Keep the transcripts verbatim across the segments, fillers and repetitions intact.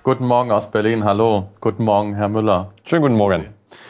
Guten Morgen aus Berlin, hallo. Guten Morgen, Herr Müller. Schönen guten Morgen.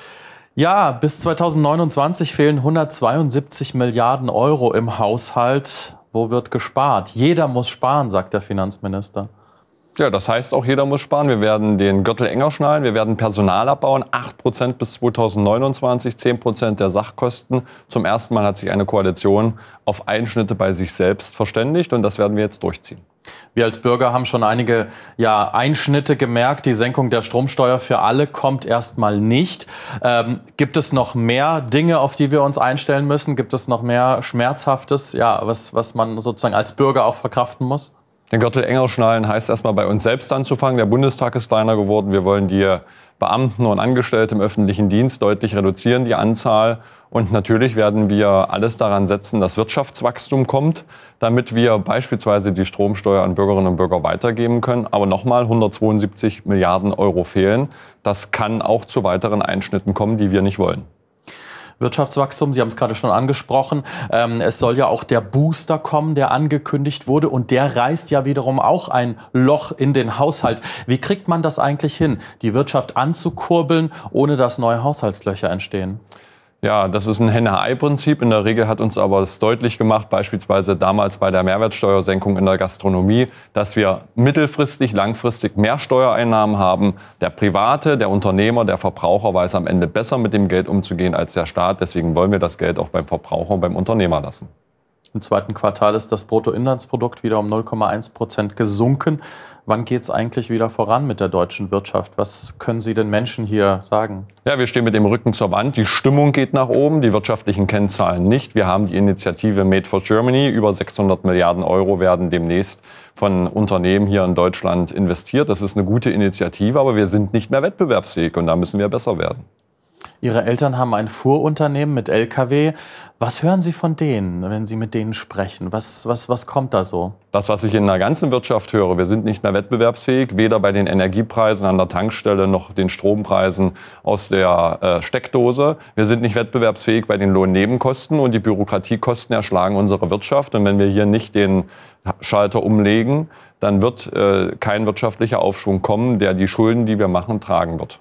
Ja, bis zweitausendneunundzwanzig fehlen hundertzweiundsiebzig Milliarden Euro im Haushalt. Wo wird gespart? Jeder muss sparen, sagt der Finanzminister. Ja, das heißt auch, jeder muss sparen. Wir werden den Gürtel enger schnallen, wir werden Personal abbauen, acht Prozent bis zweitausendneunundzwanzig, zehn Prozent der Sachkosten. Zum ersten Mal hat sich eine Koalition auf Einschnitte bei sich selbst verständigt und das werden wir jetzt durchziehen. Wir als Bürger haben schon einige ja, Einschnitte gemerkt. Die Senkung der Stromsteuer für alle kommt erst mal nicht. Ähm, gibt es noch mehr Dinge, auf die wir uns einstellen müssen? Gibt es noch mehr Schmerzhaftes, ja, was, was man sozusagen als Bürger auch verkraften muss? Den Gürtel enger schnallen heißt erstmal bei uns selbst anzufangen. Der Bundestag ist kleiner geworden. Wir wollen die Beamten und Angestellte im öffentlichen Dienst deutlich reduzieren, die Anzahl. Und natürlich werden wir alles daran setzen, dass Wirtschaftswachstum kommt, damit wir beispielsweise die Stromsteuer an Bürgerinnen und Bürger weitergeben können. Aber nochmal, hundertzweiundsiebzig Milliarden Euro fehlen. Das kann auch zu weiteren Einschnitten kommen, die wir nicht wollen. Wirtschaftswachstum, Sie haben es gerade schon angesprochen. Ähm, es soll ja auch der Booster kommen, der angekündigt wurde. Und der reißt ja wiederum auch ein Loch in den Haushalt. Wie kriegt man das eigentlich hin, die Wirtschaft anzukurbeln, ohne dass neue Haushaltslöcher entstehen? Ja, das ist ein Henne-Ei-Prinzip. In der Regel hat uns aber das deutlich gemacht, beispielsweise damals bei der Mehrwertsteuersenkung in der Gastronomie, dass wir mittelfristig, langfristig mehr Steuereinnahmen haben. Der Private, der Unternehmer, der Verbraucher weiß am Ende besser mit dem Geld umzugehen als der Staat. Deswegen wollen wir das Geld auch beim Verbraucher und beim Unternehmer lassen. Im zweiten Quartal ist das Bruttoinlandsprodukt wieder um null Komma eins Prozent gesunken. Wann geht es eigentlich wieder voran mit der deutschen Wirtschaft? Was können Sie den Menschen hier sagen? Ja, wir stehen mit dem Rücken zur Wand. Die Stimmung geht nach oben, die wirtschaftlichen Kennzahlen nicht. Wir haben die Initiative Made for Germany. Über sechshundert Milliarden Euro werden demnächst von Unternehmen hier in Deutschland investiert. Das ist eine gute Initiative, aber wir sind nicht mehr wettbewerbsfähig und da müssen wir besser werden. Ihre Eltern haben ein Fuhrunternehmen mit L K W. Was hören Sie von denen, wenn Sie mit denen sprechen? Was, was, was kommt da so? Das, was ich in der ganzen Wirtschaft höre, wir sind nicht mehr wettbewerbsfähig, weder bei den Energiepreisen an der Tankstelle noch den Strompreisen aus der äh, Steckdose. Wir sind nicht wettbewerbsfähig bei den Lohnnebenkosten und die Bürokratiekosten erschlagen unsere Wirtschaft. Und wenn wir hier nicht den Schalter umlegen, dann wird äh, kein wirtschaftlicher Aufschwung kommen, der die Schulden, die wir machen, tragen wird.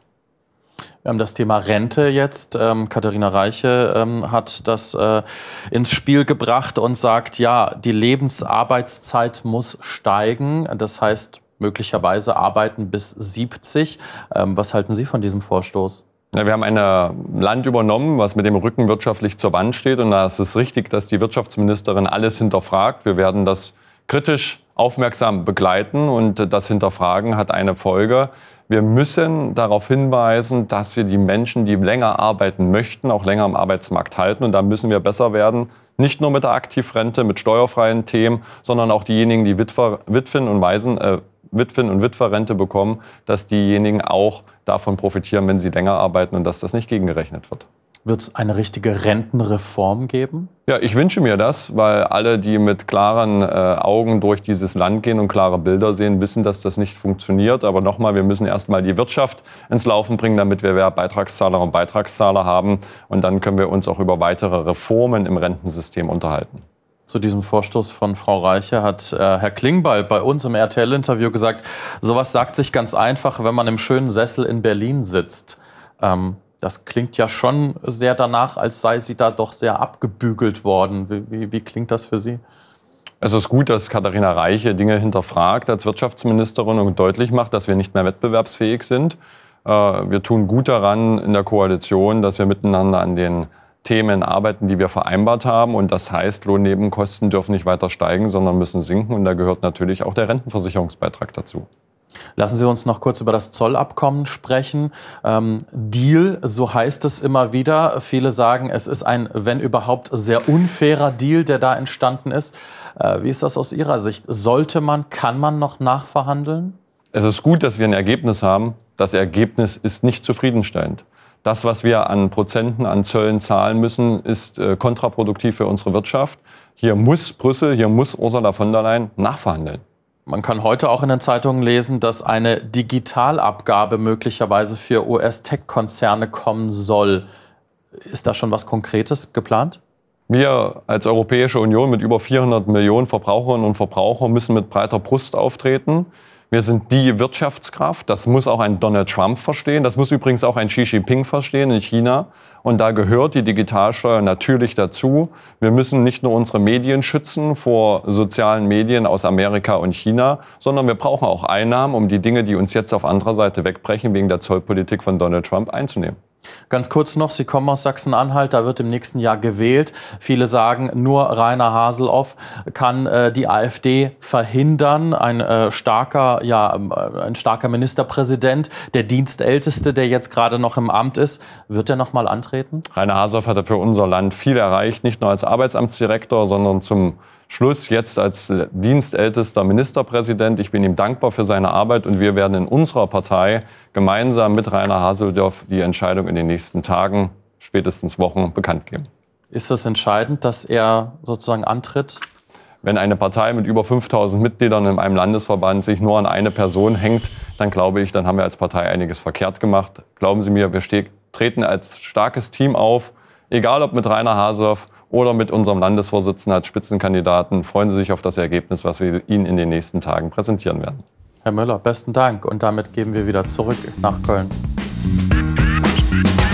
Wir haben das Thema Rente jetzt. Ähm, Katharina Reiche ähm, hat das äh, ins Spiel gebracht und sagt, ja, die Lebensarbeitszeit muss steigen. Das heißt, möglicherweise arbeiten bis siebzig. Ähm, was halten Sie von diesem Vorstoß? Ja, wir haben ein Land übernommen, was mit dem Rücken wirtschaftlich zur Wand steht. Und da ist es richtig, dass die Wirtschaftsministerin alles hinterfragt. Wir werden das kritisch aufmerksam begleiten und das Hinterfragen hat eine Folge. Wir müssen darauf hinweisen, dass wir die Menschen, die länger arbeiten möchten, auch länger am Arbeitsmarkt halten. Und da müssen wir besser werden. Nicht nur mit der Aktivrente, mit steuerfreien Themen, sondern auch diejenigen, die Witwer, Witwen und Waisen, äh, Witwen- und Witwerrente bekommen, dass diejenigen auch davon profitieren, wenn sie länger arbeiten und dass das nicht gegengerechnet wird. Wird es eine richtige Rentenreform geben? Ja, ich wünsche mir das, weil alle, die mit klaren äh, Augen durch dieses Land gehen und klare Bilder sehen, wissen, dass das nicht funktioniert. Aber nochmal, wir müssen erst mal die Wirtschaft ins Laufen bringen, damit wir mehr Beitragszahlerinnen und Beitragszahler haben. Und dann können wir uns auch über weitere Reformen im Rentensystem unterhalten. Zu diesem Vorstoß von Frau Reiche hat äh, Herr Klingbeil bei uns im R T L-Interview gesagt, sowas sagt sich ganz einfach, wenn man im schönen Sessel in Berlin sitzt. Ähm, Das klingt ja schon sehr danach, als sei sie da doch sehr abgebügelt worden. Wie, wie, wie klingt das für Sie? Es ist gut, dass Katharina Reiche Dinge hinterfragt als Wirtschaftsministerin und deutlich macht, dass wir nicht mehr wettbewerbsfähig sind. Wir tun gut daran in der Koalition, dass wir miteinander an den Themen arbeiten, die wir vereinbart haben. Und das heißt, Lohnnebenkosten dürfen nicht weiter steigen, sondern müssen sinken. Und da gehört natürlich auch der Rentenversicherungsbeitrag dazu. Lassen Sie uns noch kurz über das Zollabkommen sprechen. Ähm, Deal, so heißt es immer wieder. Viele sagen, es ist ein, wenn überhaupt, sehr unfairer Deal, der da entstanden ist. Äh, wie ist das aus Ihrer Sicht? Sollte man, kann man noch nachverhandeln? Es ist gut, dass wir ein Ergebnis haben. Das Ergebnis ist nicht zufriedenstellend. Das, was wir an Prozenten, an Zöllen zahlen müssen, ist äh, kontraproduktiv für unsere Wirtschaft. Hier muss Brüssel, hier muss Ursula von der Leyen nachverhandeln. Man kann heute auch in den Zeitungen lesen, dass eine Digitalabgabe möglicherweise für U S-Tech-Konzerne kommen soll. Ist da schon was Konkretes geplant? Wir als Europäische Union mit über vierhundert Millionen Verbraucherinnen und Verbrauchern müssen mit breiter Brust auftreten. Wir sind die Wirtschaftskraft. Das muss auch ein Donald Trump verstehen. Das muss übrigens auch ein Xi Jinping verstehen in China. Und da gehört die Digitalsteuer natürlich dazu. Wir müssen nicht nur unsere Medien schützen vor sozialen Medien aus Amerika und China, sondern wir brauchen auch Einnahmen, um die Dinge, die uns jetzt auf anderer Seite wegbrechen, wegen der Zollpolitik von Donald Trump einzunehmen. Ganz kurz noch, Sie kommen aus Sachsen-Anhalt, da wird im nächsten Jahr gewählt. Viele sagen, nur Rainer Haseloff kann äh, die AfD verhindern. Ein, äh, starker, ja, äh, ein starker Ministerpräsident, der Dienstälteste, der jetzt gerade noch im Amt ist. Wird er noch mal antreten? Rainer Haseloff hat für unser Land viel erreicht, nicht nur als Arbeitsamtsdirektor, sondern zum Schluss jetzt als dienstältester Ministerpräsident. Ich bin ihm dankbar für seine Arbeit und wir werden in unserer Partei gemeinsam mit Rainer Haseloff die Entscheidung in den nächsten Tagen, spätestens Wochen, bekannt geben. Ist es entscheidend, dass er sozusagen antritt? Wenn eine Partei mit über fünftausend Mitgliedern in einem Landesverband sich nur an eine Person hängt, dann glaube ich, dann haben wir als Partei einiges verkehrt gemacht. Glauben Sie mir, wir treten als starkes Team auf, egal ob mit Rainer Haseloff oder mit unserem Landesvorsitzenden als Spitzenkandidaten. Freuen Sie sich auf das Ergebnis, was wir Ihnen in den nächsten Tagen präsentieren werden. Herr Müller, besten Dank. Und damit geben wir wieder zurück nach Köln.